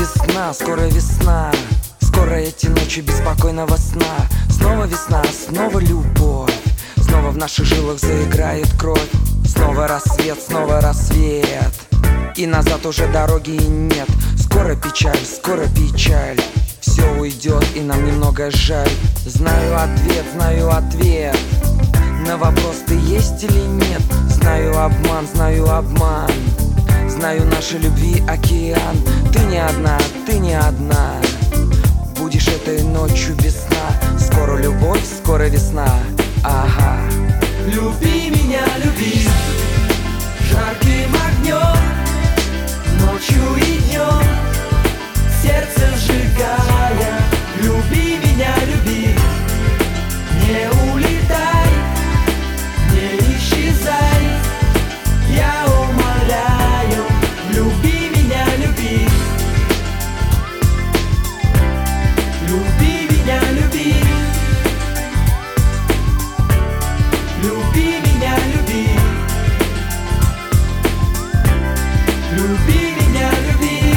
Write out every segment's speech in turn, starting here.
весна, скоро весна. Скоро эти ночи беспокойного сна. Снова весна, снова любовь. Снова в наших жилах заиграет кровь. Снова рассвет, снова рассвет. И назад уже дороги нет. Скоро печаль, скоро печаль. Все уйдет, и нам немного жаль. Знаю ответ на вопрос, ты есть или нет. Знаю обман, знаю обман. Знаю нашей любви океан. Ты не одна, ты не одна. Будешь этой ночью без сна. Скоро любовь, скоро весна. Ага. Люби меня, люби жарким огнем, ночью и днем, сердце сжигая. Люби меня, люби, не улетай, не исчезай. Я умоляю, люби меня, люби. Люби меня, люби. Люби меня, люби. Люби меня, люби.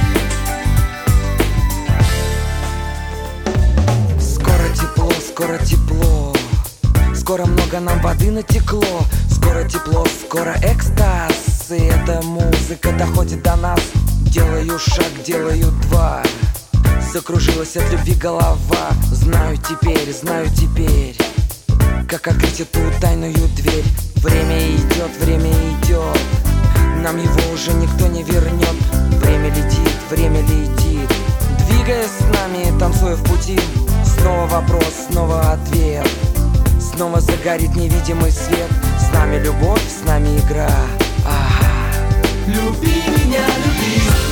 Скоро тепло, скоро тепло. Скоро много нам воды натекло. Скоро тепло, скоро экстаз. И эта музыка доходит до нас. Делаю шаг, делаю два. Закружилась от любви голова. Знаю теперь, как открыть эту тайную дверь. Время идет, нам его уже никто не вернет. Время летит, двигаясь с нами, танцуя в пути. Снова вопрос, снова ответ. Снова загорит невидимый свет. С нами любовь, с нами игра. Ага. Люби меня, люби.